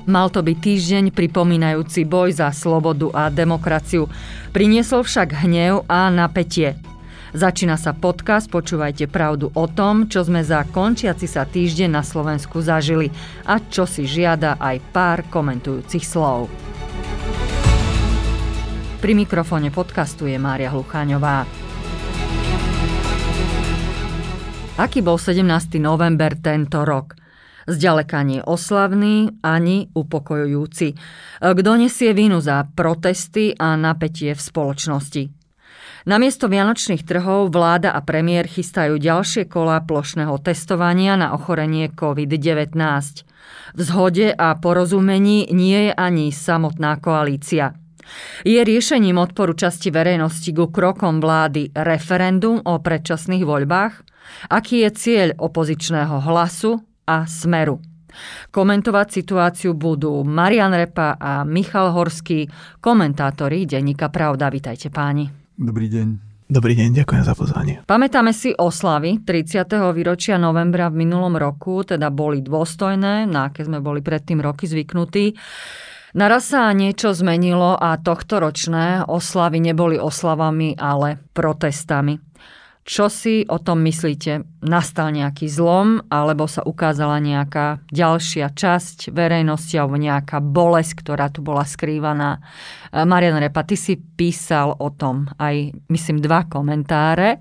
Mal to byť týždeň pripomínajúci boj za slobodu a demokraciu. Priniesol však hnev a napätie. Začína sa podcast Počúvajte pravdu o tom, čo sme za končiaci sa týždeň na Slovensku zažili a čo si žiada aj pár komentujúcich slov. Pri mikrofóne podcastu je Mária Hlucháňová. Aký bol 17. november tento rok? Zďaleka nie oslavný, ani upokojujúci. Kto nesie vinu za protesty a napätie v spoločnosti? Namiesto vianočných trhov vláda a premiér chystajú ďalšie kolá plošného testovania na ochorenie COVID-19. V zhode a porozumení nie je ani samotná koalícia. Je riešením odporu časti verejnosti ku krokom vlády referendum o predčasných voľbách? Aký je cieľ opozičného Hlasu a Smeru? Komentovať situáciu budú Marian Repa a Michal Horský, komentátori denníka Pravda. Vitajte páni. Dobrý deň. Dobrý deň, ďakujem za pozvanie. Pamätáme si oslavy 30. výročia novembra v minulom roku, teda boli dôstojné, na aké sme boli predtým roky zvyknutí. Naraz sa niečo zmenilo a tohtoročné oslavy neboli oslavami, ale protestami. Čo si o tom myslíte? Nastal nejaký zlom, alebo sa ukázala nejaká ďalšia časť verejnosti, alebo nejaká bolesť, ktorá tu bola skrývaná? Marian Repa, ty si písal o tom aj, myslím, 2 komentáre.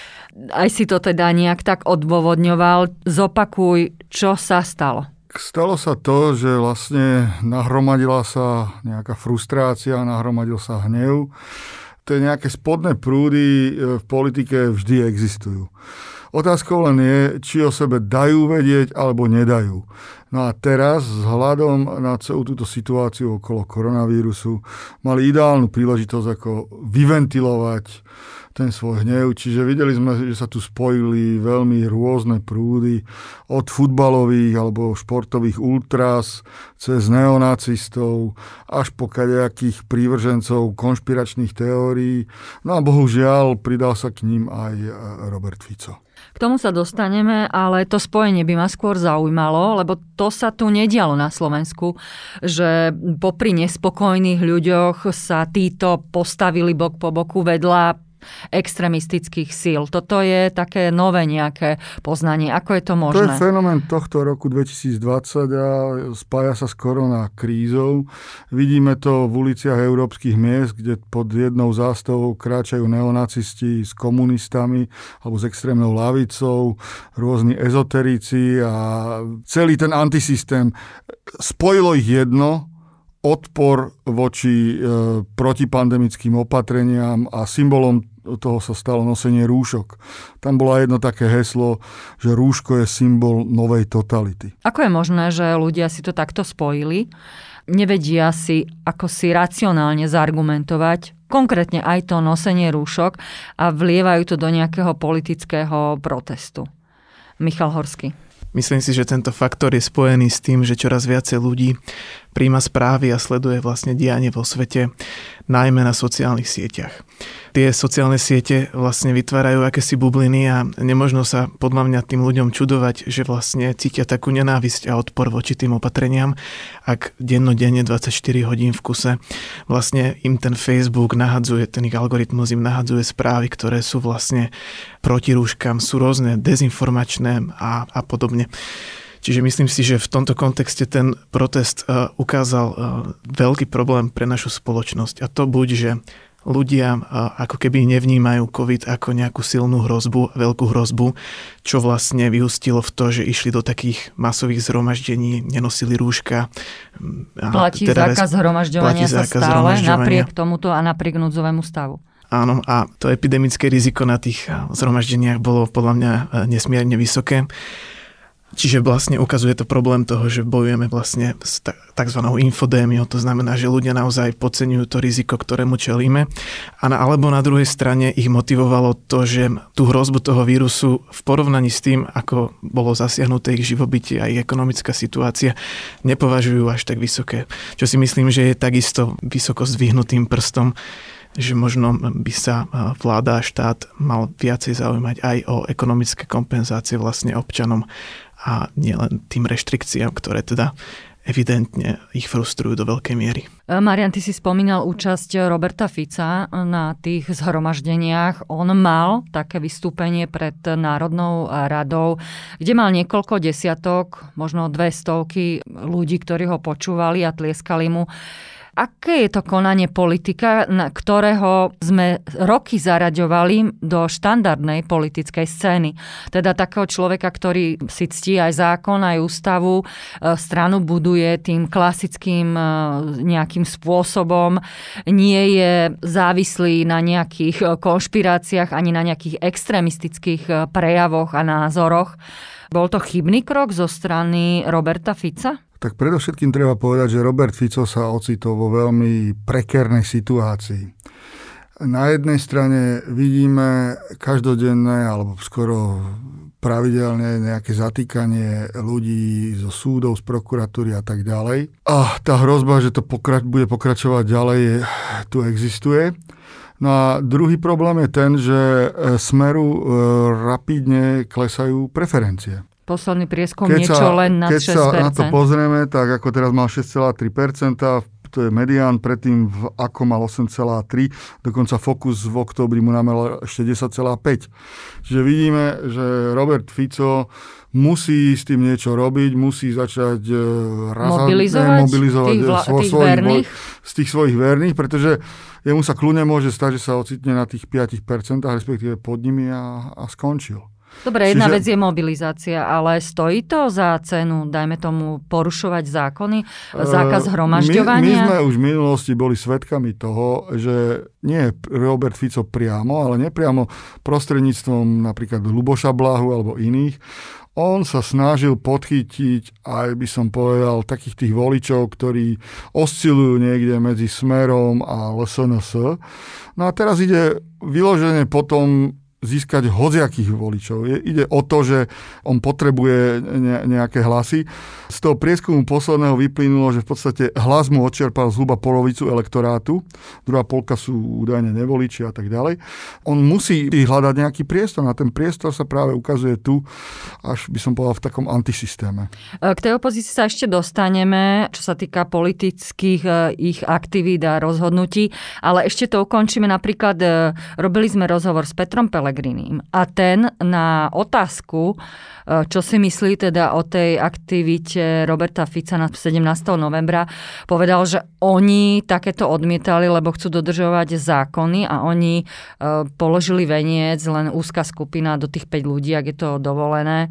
Aj si to teda nejak tak odôvodňoval. Zopakuj, čo sa stalo. Stalo sa to, že vlastne nahromadila sa nejaká frustrácia, nahromadil sa hnev. Tie nejaké spodné prúdy v politike vždy existujú. Otázkou len je, či o sebe dajú vedieť, alebo nedajú. No a teraz, vzhľadom na celú túto situáciu okolo koronavírusu, mali ideálnu príležitosť ako vyventilovať ten svoj hnev. Čiže videli sme, že sa tu spojili veľmi rôzne prúdy, od futbalových alebo športových ultras, cez neonacistov, až po kadejakých prívržencov konšpiračných teórií. No a bohužiaľ pridal sa k ním aj Robert Fico. K tomu sa dostaneme, ale to spojenie by ma skôr zaujímalo, lebo to sa tu nedialo na Slovensku, že popri nespokojných ľuďoch sa títo postavili bok po boku vedľa extremistických síl. Toto je také nové nejaké poznanie. Ako je to možné? To je fenomén tohto roku 2020 a spája sa s koronakrízou. Vidíme to v uliciach európskych miest, kde pod jednou zástavou kráčajú neonacisti s komunistami alebo s extrémnou ľavicou, rôzni ezoterici a celý ten antisystém. Spojilo ich jedno, odpor voči protipandemickým opatreniam a symbolom toho sa stalo nosenie rúšok. Tam bolo jedno také heslo, že rúško je symbol novej totality. Ako je možné, že ľudia si to takto spojili? Nevedia si, ako si racionálne zaargumentovať konkrétne aj to nosenie rúšok a vlievajú to do nejakého politického protestu. Michal Horský. Myslím si, že tento faktor je spojený s tým, že čoraz viacej ľudí príjma správy a sleduje vlastne dianie vo svete, najmä na sociálnych sieťach. Tie sociálne siete vlastne vytvárajú akési bubliny a nemožno sa podľa mňa tým ľuďom čudovať, že vlastne cítia takú nenávisť a odpor voči tým opatreniam, ak dennodenne 24 hodín v kuse vlastne im ten Facebook nahadzuje, ten ich algoritmus im nahadzuje správy, ktoré sú vlastne proti rúškam, sú rôzne dezinformačné a podobne. Čiže myslím si, že v tomto kontexte ten protest ukázal veľký problém pre našu spoločnosť. A to buď, že ľudia ako keby nevnímajú COVID ako nejakú silnú hrozbu, veľkú hrozbu, čo vlastne vyústilo v to, že išli do takých masových zhromaždení, nenosili rúška. Platí zákaz zhromažďovania sa stále, napriek tomuto a napriek núdzovému stavu. Áno, a to epidemické riziko na tých zhromaždeniach bolo podľa mňa nesmierne vysoké. Čiže vlastne ukazuje to problém toho, že bojujeme vlastne s takzvanou infodémiou, to znamená, že ľudia naozaj podceňujú to riziko, ktorému čelíme. Alebo na druhej strane ich motivovalo to, že tú hrozbu toho vírusu v porovnaní s tým, ako bolo zasiahnuté ich živobytie a ich ekonomická situácia, nepovažujú až tak vysoké. Čo si myslím, že je takisto vysoko zdvihnutým prstom, že možno by sa vláda a štát mal viacej zaujímať aj o ekonomické kompenzácie vlastne občanom a nielen tým reštrikciám, ktoré teda evidentne ich frustrujú do veľkej miery. Marian, ty si spomínal účasť Roberta Fica na tých zhromaždeniach. On mal také vystúpenie pred Národnou radou, kde mal niekoľko desiatok, možno 200 ľudí, ktorí ho počúvali a tlieskali mu. Aké je to konanie politika, na ktorého sme roky zaraďovali do štandardnej politickej scény? Teda takého človeka, ktorý si ctí aj zákon, aj ústavu, stranu buduje tým klasickým nejakým spôsobom, nie je závislý na nejakých konšpiráciách ani na nejakých extrémistických prejavoch a názoroch. Bol to chybný krok zo strany Roberta Fica? Tak predovšetkým treba povedať, že Robert Fico sa ocitol vo veľmi prekérnej situácii. Na jednej strane vidíme každodenné alebo skoro pravidelne nejaké zatýkanie ľudí zo súdov, z prokuratúry a tak ďalej. A tá hrozba, že to bude pokračovať ďalej, tu existuje. No a druhý problém je ten, že Smeru rapidne klesajú preferencie. Posledný prieskum niečo len nad 6%. Keď sa na to pozrieme, tak ako teraz mal 6,3%, to je medián, predtým v ako mal 8,3%, dokonca Focus v októbri mu nameral ešte 10,5%. Čiže vidíme, že Robert Fico musí s tým niečo robiť, musí začať mobilizovať z tých svojich verných, pretože jemu sa kľudne môže stať, že sa ocitne na tých 5%, respektíve pod nimi a skončil. Dobre, jedna vec je mobilizácia, ale stojí to za cenu, dajme tomu, porušovať zákony, zákaz hromažďovania? My sme už v minulosti boli svedkami toho, že nie Robert Fico priamo, ale nepriamo prostredníctvom napríklad Ľuboša Blahu alebo iných. On sa snažil podchytiť, aj by som povedal, takých tých voličov, ktorí oscilujú niekde medzi Smerom a LSNS. No a teraz ide vyloženie potom získať hociakých voličov. Ide o to, že on potrebuje nejaké hlasy. Z toho prieskumu posledného vyplynulo, že v podstate hlas mu odčerpal zhruba polovicu elektorátu, druhá polka sú údajne nevoliči a tak ďalej. On musí hľadať nejaký priestor, a ten priestor sa práve ukazuje tu, až by som povedal v takom antisystéme. K tej opozícii sa ešte dostaneme, čo sa týka politických ich aktivít a rozhodnutí, ale ešte to ukončíme. Napríklad robili sme rozhovor s Petrom Pellegrinim a ten na otázku, čo si myslí teda o tej aktivite Roberta Fica na 17. novembra, povedal, že oni takéto odmietali, lebo chcú dodržovať zákony a oni položili veniec, len úzka skupina do tých 5 ľudí, ak je to dovolené.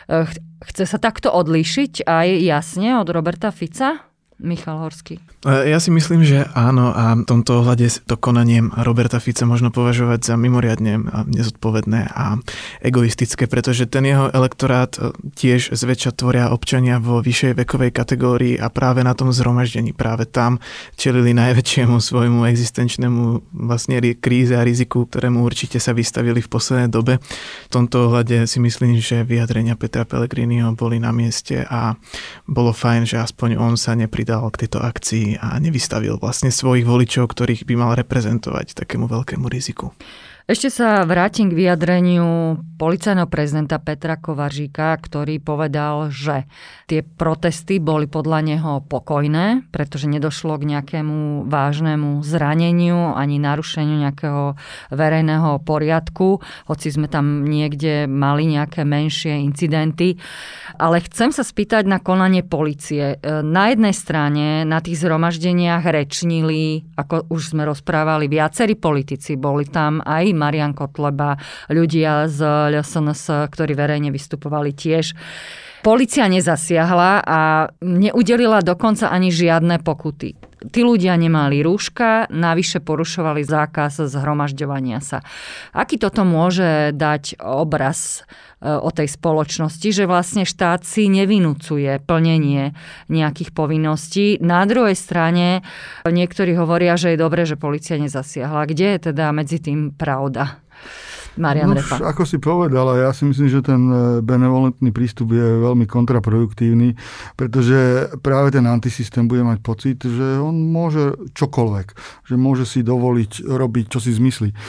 Chce sa takto odlíšiť aj jasne od Roberta Fica? Michal Horský. Ja si myslím, že áno, a v tomto ohľade to konanie Roberta Fica možno považovať za mimoriadne nezodpovedné a egoistické, pretože ten jeho elektorát tiež zväčša tvoria občania vo vyššej vekovej kategórii a práve na tom zhromaždení, práve tam čelili najväčšiemu svojmu existenčnému vlastne kríze a riziku, ktorému určite sa vystavili v poslednej dobe. V tomto ohľade si myslím, že vyjadrenia Petra Pellegriniho boli na mieste a bolo fajn, že aspoň on sa nepridal k tejto akcii a nevystavil vlastne svojich voličov, ktorých by mal reprezentovať takému veľkému riziku. Ešte sa vrátim k vyjadreniu policajného prezidenta Petra Kovaříka, ktorý povedal, že tie protesty boli podľa neho pokojné, pretože nedošlo k nejakému vážnemu zraneniu ani narušeniu nejakého verejného poriadku, hoci sme tam niekde mali nejaké menšie incidenty. Ale chcem sa spýtať na konanie polície. Na jednej strane na tých zhromaždeniach rečnili, ako už sme rozprávali, viacerí politici, boli tam aj Marian Kotleba, ľudia z LSNS, ktorí verejne vystupovali tiež. Polícia nezasiahla a neudelila dokonca ani žiadne pokuty. Tí ľudia nemali rúška, navyše porušovali zákaz zhromažďovania sa. Aký toto môže dať obraz o tej spoločnosti, že vlastne štát si nevynúcuje plnenie nejakých povinností. Na druhej strane niektorí hovoria, že je dobré, že polícia nezasiahla. Kde je teda medzi tým pravda? Marian Repa. Ako si povedal, ja si myslím, že ten benevolentný prístup je veľmi kontraproduktívny, pretože práve ten antisystém bude mať pocit, že on môže čokoľvek, že môže si dovoliť robiť, čo si zmyslí.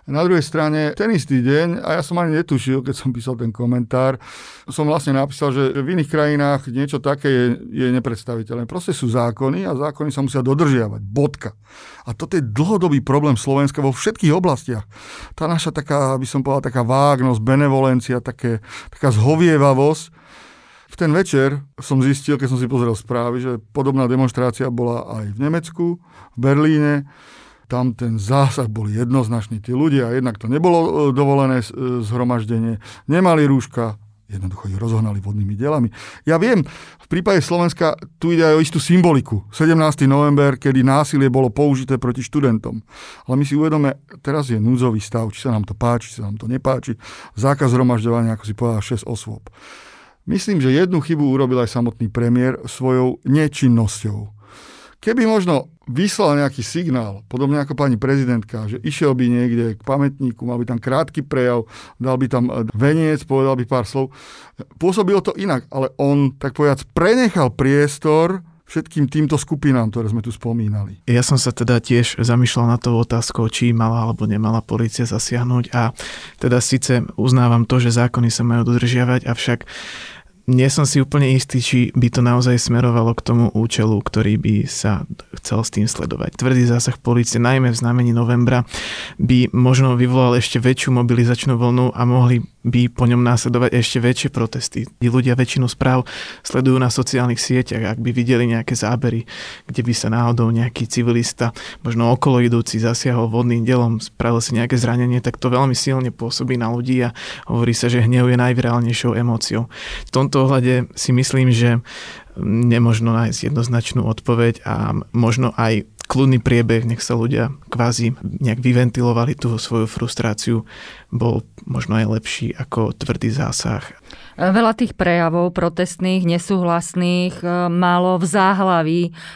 Na druhej strane, ten istý deň, a ja som ani netušil, keď som písal ten komentár, som vlastne napísal, že v iných krajinách niečo také je nepredstaviteľné. Proste sú zákony a zákony sa musia dodržiavať. Bodka. A toto je dlhodobý problém Slovenska vo všetkých oblastiach. Tá naša taká, by som povedal, taká vágnosť, benevolencia, taká zhovievavosť. V ten večer som zistil, keď som si pozrel správy, že podobná demonštrácia bola aj v Nemecku, v Berlíne. Tam ten zásah bol jednoznačný. Tí ľudia, jednak to nebolo dovolené zhromaždenie, nemali rúška, jednoducho ich rozohnali vodnými dielami. Ja viem, v prípade Slovenska tu ide aj o istú symboliku. 17. november, kedy násilie bolo použité proti študentom. Ale my si uvedome, teraz je núdzový stav, či sa nám to páči, či sa nám to nepáči. Zákaz zhromažďovania, ako si povedal, 6 osôb. Myslím, že jednu chybu urobil aj samotný premiér svojou nečinnosťou. Keby možno vyslal nejaký signál, podobne ako pani prezidentka, že išiel by niekde k pamätníku, mal by tam krátky prejav, dal by tam veniec, povedal by pár slov, pôsobilo to inak, ale on, tak povedať, prenechal priestor všetkým týmto skupinám, ktoré sme tu spomínali. Ja som sa teda tiež zamýšľal na tou otázkou, či mala alebo nemala polícia zasiahnuť a teda síce uznávam to, že zákony sa majú dodržiavať, avšak nie som si úplne istý, či by to naozaj smerovalo k tomu účelu, ktorý by sa chcel s tým sledovať. Tvrdý zásah polície, najmä v znamení novembra, by možno vyvolal ešte väčšiu mobilizačnú vlnu a mohli by po ňom následovať ešte väčšie protesty. Ľudia väčšinu správ sledujú na sociálnych sieťach, ak by videli nejaké zábery, kde by sa náhodou nejaký civilista, možno okolo idúci, zasiahol vodným dielom, spravil si nejaké zranenie, tak to veľmi silne pôsobí na ľudí a hovorí sa, že hnev je najvirálnejšou emóciou. V tomto ohľade si myslím, že nemožno nájsť jednoznačnú odpoveď a možno aj kľudný priebeh, nech sa ľudia kvázi nejak vyventilovali tú svoju frustráciu, bol možno aj lepší ako tvrdý zásah. Veľa tých prejavov protestných, nesúhlasných malo v záhlaví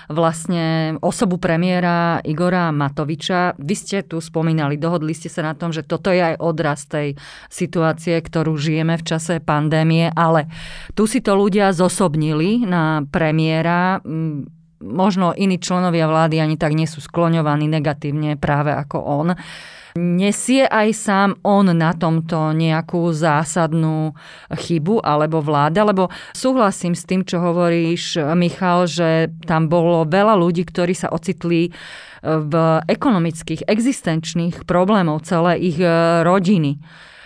vlastne osobu premiéra Igora Matoviča. Vy ste tu spomínali, dohodli ste sa na tom, že toto je aj odraz tej situácie, ktorú žijeme v čase pandémie, ale tu si to ľudia zosobnili na premiéra. Možno iní členovia vlády ani tak nie sú skloňovaní negatívne práve ako on. Nesie aj sám on na tomto nejakú zásadnú chybu alebo vláda? Lebo súhlasím s tým, čo hovoríš, Michal, že tam bolo veľa ľudí, ktorí sa ocitli v ekonomických, existenčných problémov celé ich rodiny.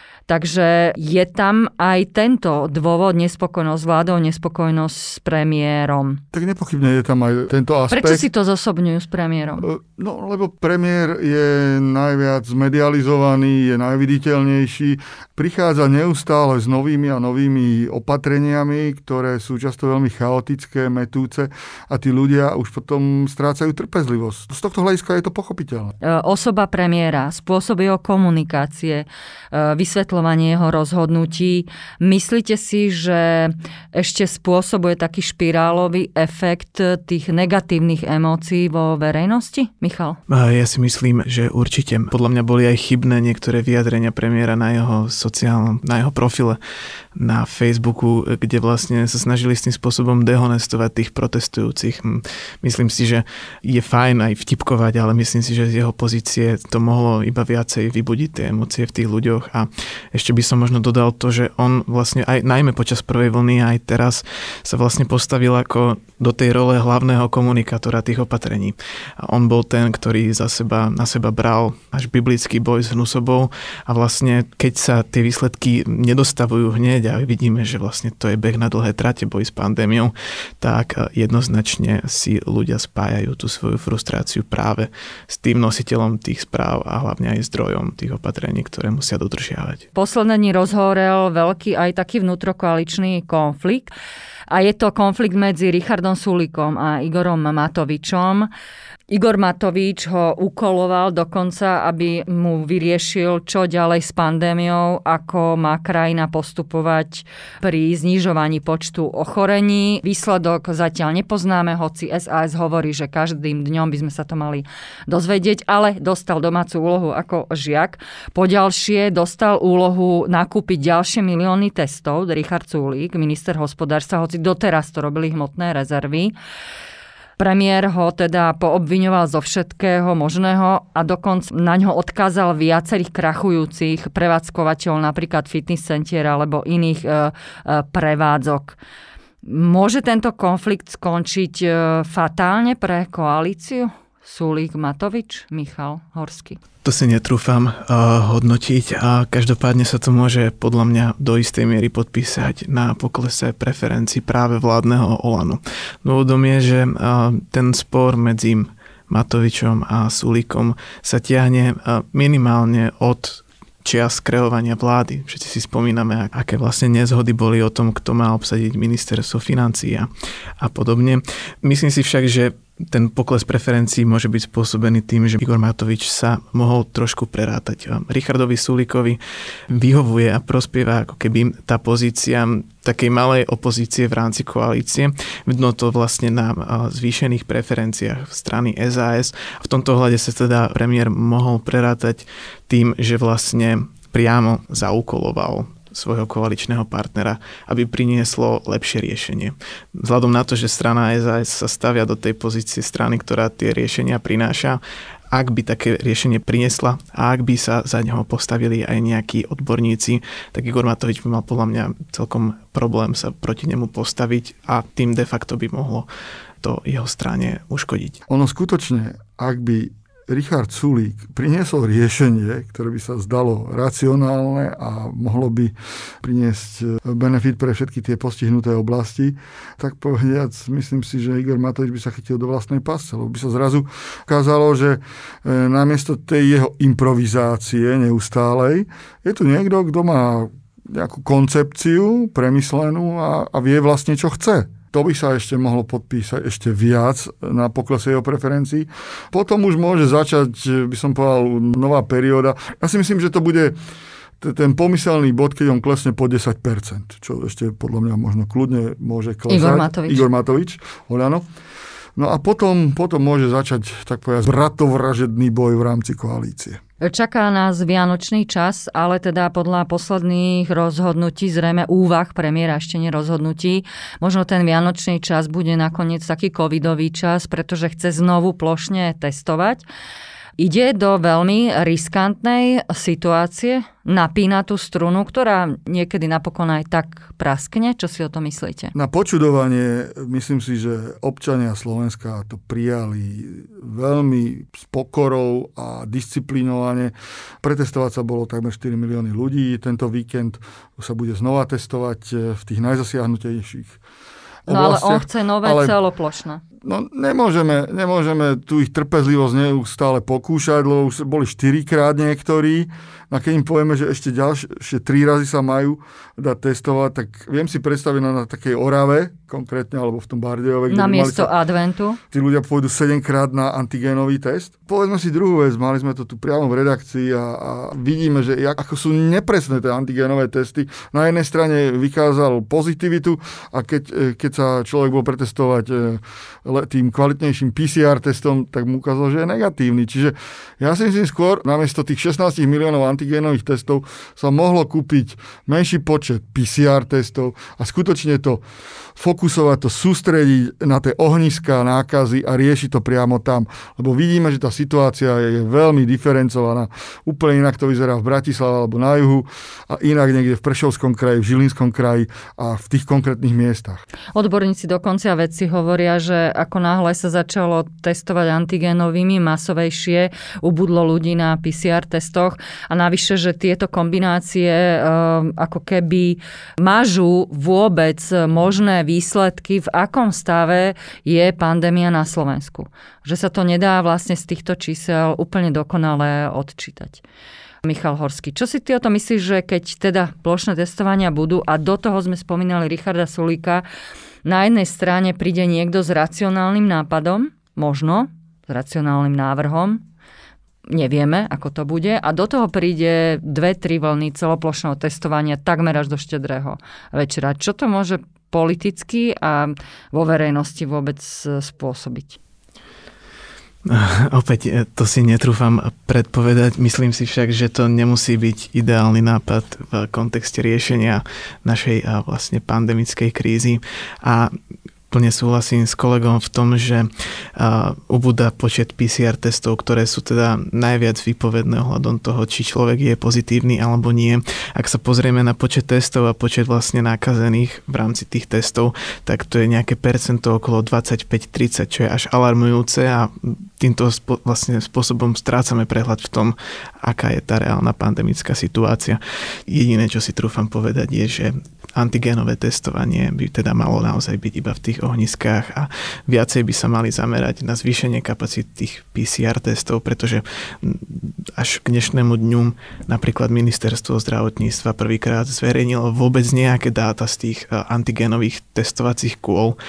Takže je tam aj tento dôvod, nespokojnosť s vládou, nespokojnosť s premiérom. Tak nepochybne je tam aj tento aspekt. Prečo si to zosobňujú s premiérom? No, lebo premiér je najviac medializovaný, je najviditeľnejší. Prichádza neustále s novými a novými opatreniami, ktoré sú často veľmi chaotické, metúce a tí ľudia už potom strácajú trpezlivosť. Z tohto hľadiska je to pochopiteľné. Osoba premiéra, spôsob jeho komunikácie, vysvetľovanie jeho rozhodnutí. Myslíte si, že ešte spôsobuje taký špirálový efekt tých negatívnych emócií vo verejnosti? Michal? Ja si myslím, že určite. Podľa mňa boli aj chybné niektoré vyjadrenia premiéra na jeho jeho profile na Facebooku, kde vlastne sa snažili s tým spôsobom dehonestovať tých protestujúcich. Myslím si, že je fajn aj vtipkovať, ale myslím si, že z jeho pozície to mohlo iba viacej vybudiť tie emócie v tých ľuďoch. A ešte by som možno dodal to, že on vlastne aj najmä počas prvej vlny aj teraz sa vlastne postavil ako do tej role hlavného komunikátora tých opatrení. A on bol ten, ktorý na seba bral až biblický boj s hnusobou a vlastne keď sa tie výsledky nedostavujú hneď a vidíme, že vlastne to je beh na dlhé trate, boj s pandémiou, tak jednoznačne si ľudia spájajú tú svoju frustráciu práve s tým nositeľom tých správ a hlavne aj zdrojom tých opatrení, ktoré musia dodržiavať. Posledné dni rozhorel veľký aj taký vnútrokoaličný konflikt a je to konflikt medzi Richardom Sulíkom a Igorom Matovičom. Igor Matovič ho ukoloval dokonca, aby mu vyriešil, čo ďalej s pandémiou, ako má krajina postupovať pri znižovaní počtu ochorení. Výsledok zatiaľ nepoznáme, hoci SAS hovorí, že každým dňom by sme sa to mali dozvedieť, ale dostal domácu úlohu ako žiak. Poďalšie dostal úlohu nakúpiť ďalšie milióny testov, Richard Sulík, minister hospodárstva, hoci doteraz to robili hmotné rezervy. Premiér ho teda poobviňoval zo všetkého možného a dokonca na ňo odkázal viacerých krachujúcich prevádzkovateľov, napríklad fitness centier alebo iných prevádzok. Môže tento konflikt skončiť fatálne pre koalíciu? Sulík, Matovič, Michal Horský. To si netrúfam hodnotiť a každopádne sa to môže podľa mňa do istej miery podpísať na poklese preferencií práve vládneho Olanu. Dôvodom je, že ten spor medzi Matovičom a Sulíkom sa tiahne minimálne od čias kreovania vlády. Všetci si spomíname, aké vlastne nezhody boli o tom, kto má obsadiť ministerstvo financií a podobne. Myslím si však, že ten pokles preferencií môže byť spôsobený tým, že Igor Matovič sa mohol trošku prerátať. Richardovi Sulíkovi vyhovuje a prospieva ako keby tá pozícia takej malej opozície v rámci koalície. Vidno to vlastne na zvýšených preferenciách strany SAS. V tomto hľade sa teda premiér mohol prerátať tým, že vlastne priamo zaúkoloval svojho koaličného partnera, aby prinieslo lepšie riešenie. Vzhľadom na to, že strana SAS sa stavia do tej pozície strany, ktorá tie riešenia prináša, ak by také riešenie priniesla a ak by sa za neho postavili aj nejakí odborníci, tak Igor Matovič by mal podľa mňa celkom problém sa proti nemu postaviť a tým de facto by mohlo to jeho strane uškodiť. Ono skutočne, ak by Richard Sulík priniesol riešenie, ktoré by sa zdalo racionálne a mohlo by priniesť benefit pre všetky tie postihnuté oblasti, tak povediac, myslím si, že Igor Matovič by sa chytil do vlastnej pasce, lebo by sa zrazu ukázalo, že namiesto tej jeho improvizácie neustálej je tu niekto, kto má nejakú koncepciu premyslenú a vie vlastne, čo chce. To by sa ešte mohlo podpísať ešte viac na poklese jeho preferencií. Potom už môže začať, by som povedal, nová perióda. Ja si myslím, že to bude ten pomyselný bod, keď on klesne po 10%, čo ešte podľa mňa možno kľudne môže klesať. Igor Matovič. Oľano. No a potom môže začať, tak povedať, bratovražedný boj v rámci koalície. Čaká nás vianočný čas, ale teda podľa posledných rozhodnutí, zrejme úvah premiéra, ešte nerozhodnutí, možno ten vianočný čas bude nakoniec taký covidový čas, pretože chce znovu plošne testovať. Ide do veľmi riskantnej situácie, napína tú strunu, ktorá niekedy napokon aj tak praskne. Čo si o to myslíte? Na počudovanie myslím si, že občania Slovenska to prijali veľmi s pokorou a disciplinovane. Pretestovať sa bolo takmer 4 milióny ľudí. Tento víkend sa bude znova testovať v tých najzasiahnutejších oblastiach. No ale on chce nové celoplošné. No nemôžeme tu ich trpezlivosť neustále pokúšať, lebo už boli 4-krát niektorí. A keď im povieme, že ešte ďalšie 3 razy sa majú dať testovať, tak viem si predstaviť na takej Orave, konkrétne, alebo v tom Bardejove. Na miesto adventu. Tí ľudia pôjdu 7-krát na antigénový test. Povedzme si druhú vec, mali sme to tu priamo v redakcii a vidíme, že ako sú nepresné tie antigénové testy. Na jednej strane vykázal pozitivitu a keď sa človek bol pretestovať tým kvalitnejším PCR testom, tak mu ukázal, že je negatívny. Čiže ja si myslím skôr, namiesto tých 16 miliónov antigénových testov sa mohlo kúpiť menší počet PCR testov a skutočne to fokusovať, to sústrediť na tie ohniská nákazy a riešiť to priamo tam. Lebo vidíme, že tá situácia je veľmi diferencovaná. Úplne inak to vyzerá v Bratislave alebo na juhu a inak niekde v Prešovskom kraji, v Žilinskom kraji a v tých konkrétnych miestach. Odborníci dokonca vedci hovoria, že ako náhle sa začalo testovať antigénovými masovejšie, ubudlo ľudí na PCR testoch a navyše, že tieto kombinácie ako keby mažú vôbec možné výsledky, v akom stave je pandémia na Slovensku. Že sa to nedá vlastne z týchto čísel úplne dokonale odčítať. Michal Horský, čo si ty o to myslíš, že keď teda plošné testovania budú a do toho sme spomínali Richarda Sulíka, na jednej strane príde niekto s racionálnym nápadom, možno s racionálnym návrhom, nevieme, ako to bude, a do toho príde 2-3 vlny celoplošného testovania takmer až do štedrého večera. Čo to môže politicky a vo verejnosti vôbec spôsobiť? Opäť to si netrúfam predpovedať. Myslím si však, že to nemusí byť ideálny nápad v kontexte riešenia našej vlastne pandemickej krízy. A plne súhlasím s kolegom v tom, že ubúda počet PCR testov, ktoré sú teda najviac výpovedné ohľadom toho, či človek je pozitívny alebo nie. Ak sa pozrieme na počet testov a počet vlastne nakazených v rámci tých testov, tak to je nejaké percento okolo 25-30, čo je až alarmujúce a týmto vlastne spôsobom strácame prehľad v tom, aká je tá reálna pandemická situácia. Jediné, čo si trúfam povedať, je, že antigénové testovanie by teda malo naozaj byť iba v tých ohniskách a viacej by sa mali zamerať na zvýšenie kapacít tých PCR testov, pretože až k dnešnému dňu napríklad ministerstvo zdravotníctva prvýkrát zverejnilo vôbec nejaké dáta z tých antigénových testovacích kôl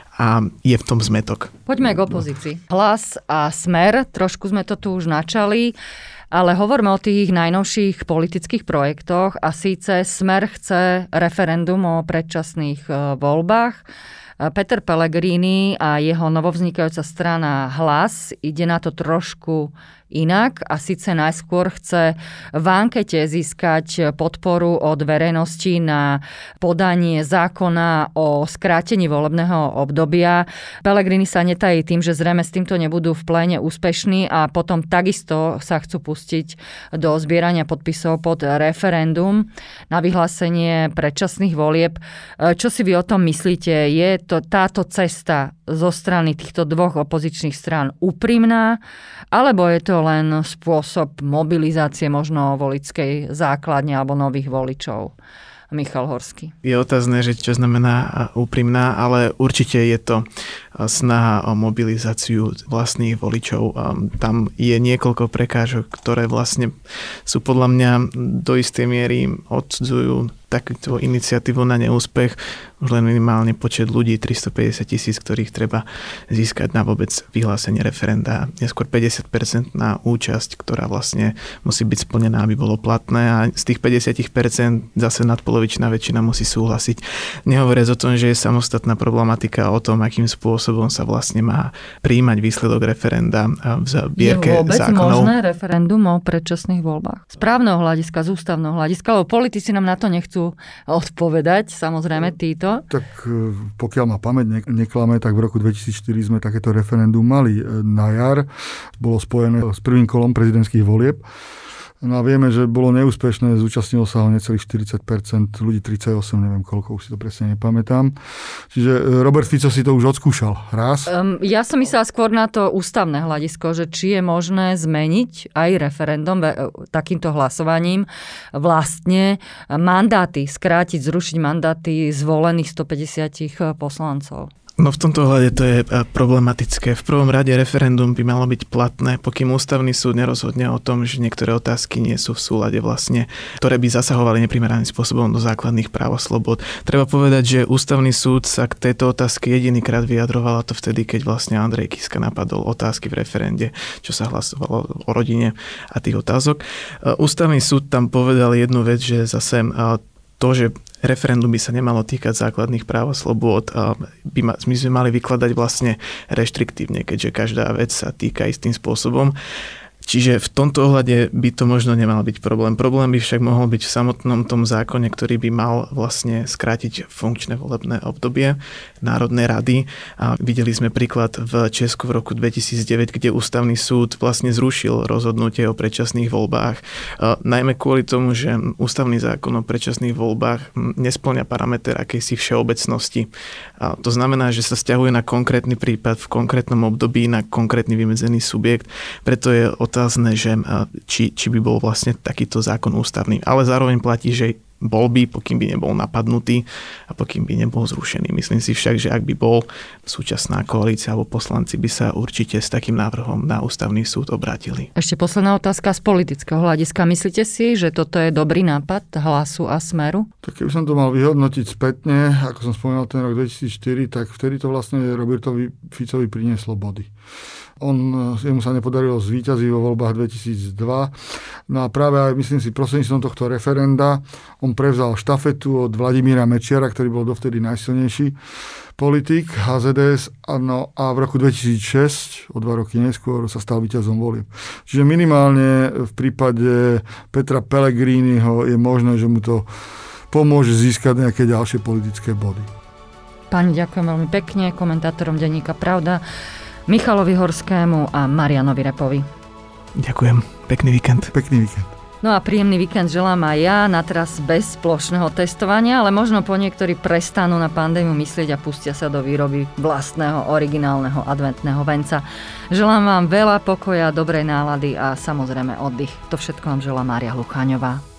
a je v tom zmätok. Poďme k opozícii. Hlas a Smer, trošku sme to tu už načali, ale hovoríme o tých najnovších politických projektoch a síce Smer chce referendum o predčasných voľbách. Peter Pellegrini a jeho novovznikajúca strana Hlas ide na to trošku inak a síce najskôr chce v ankete získať podporu od verejnosti na podanie zákona o skrátení volebného obdobia. Pellegrini sa netají tým, že zrejme s týmto nebudú v pléne úspešní a potom takisto sa chcú pustiť do zbierania podpisov pod referendum na vyhlásenie predčasných volieb. Čo si vy o tom myslíte? Je to táto cesta zo strany týchto dvoch opozičných strán úprimná, alebo je to len spôsob mobilizácie možno voličskej základne alebo nových voličov? Michal Horský. Je otázne, že čo znamená úprimná, ale určite je to snaha o mobilizáciu vlastných voličov. Tam je niekoľko prekážok, ktoré vlastne sú podľa mňa do istej miery odsudzujú takúto iniciatívu na neúspech. Už len minimálne počet ľudí, 350 000, ktorých treba získať na vôbec vyhlásenie referenda. Neskôr 50% na účasť, ktorá vlastne musí byť splnená, aby bolo platné a z tých 50% zase nadpolovičná väčšina musí súhlasiť. Nehovoriac o tom, že je samostatná problematika o tom, akým spôsobom sa vlastne má prijímať výsledok referenda v zbierke zákonov. Je vôbec možné referendum o predčasných voľbách? Z právneho hľadiska, z ústavného hľadiska, lebo politici nám na to nechcú odpovedať, samozrejme títo. Tak pokiaľ ma pamäť neklame, tak v roku 2004 sme takéto referendum mali na jar. Bolo spojené s prvým kolom prezidentských volieb. No a vieme, že bolo neúspešné, zúčastnilo sa ho necelých 40%, ľudí 38, neviem koľko, už si to presne nepamätám. Čiže Robert Fico si to už odskúšal raz. Ja som myslela skôr na to ústavné hľadisko, že či je možné zmeniť aj referendum takýmto hlasovaním vlastne mandáty, skrátiť, zrušiť mandáty zvolených 150 poslancov. No v tomto ohľade to je problematické. V prvom rade referendum by malo byť platné, pokým ústavný súd nerozhodne o tom, že niektoré otázky nie sú v súlade vlastne, ktoré by zasahovali neprimeraným spôsobom do základných práv a slobod. Treba povedať, že ústavný súd sa k tejto otázke jedinýkrát vyjadroval, a to vtedy, keď vlastne Andrej Kiska napadol otázky v referende, čo sa hlasovalo o rodine a tých otázok. Ústavný súd tam povedal jednu vec, že zase to, že referendum by sa nemalo týkať základných práv a slobôd, my sme mali vykladať vlastne reštriktívne, keďže každá vec sa týka istým spôsobom. Čiže v tomto ohľade by to možno nemal byť problém. Problém by však mohol byť v samotnom tom zákone, ktorý by mal vlastne skrátiť funkčné volebné obdobie Národnej rady. A videli sme príklad v Česku v roku 2009, kde ústavný súd vlastne zrušil rozhodnutie o predčasných voľbách. Najmä kvôli tomu, že ústavný zákon o predčasných voľbách nespĺňa parameter akejsi všeobecnosti. A to znamená, že sa sťahuje na konkrétny prípad v konkrétnom období, na konkrétny vymedzený subjekt. Preto je otázne, že či by bol vlastne takýto zákon ústavný. Ale zároveň platí, že bol by, pokým by nebol napadnutý a pokým by nebol zrušený. Myslím si však, že ak by bol súčasná koalícia alebo poslanci, by sa určite s takým návrhom na ústavný súd obrátili. Ešte posledná otázka z politického hľadiska. Myslíte si, že toto je dobrý nápad Hlasu a Smeru? Tak keby som to mal vyhodnotiť spätne, ako som spomínal ten rok 2004, tak vtedy to vlastne Robertovi Ficovi prinieslo body. Jemu sa nepodarilo zvíťaziť vo voľbách 2002. No a práve aj, myslím si, prostredníctvom tohto referenda on prevzal štafetu od Vladimíra Mečiara, ktorý bol dovtedy najsilnejší politik HZDS. No a v roku 2006, o 2 roky neskôr, sa stal víťazom volieb. Čiže minimálne v prípade Petra Pellegriniho je možné, že mu to pomôže získať nejaké ďalšie politické body. Páni, ďakujem veľmi pekne komentátorom denníka Pravda, Michalovi Horskému a Marianovi Repovi. Ďakujem. Pekný víkend. Pekný víkend. No a príjemný víkend želám aj ja, na teraz bez plošného testovania, ale možno po niektorí prestanú na pandémiu myslieť a pustia sa do výroby vlastného, originálneho adventného venca. Želám vám veľa pokoja, dobrej nálady a samozrejme oddych. To všetko vám želá Mária Lucháňová.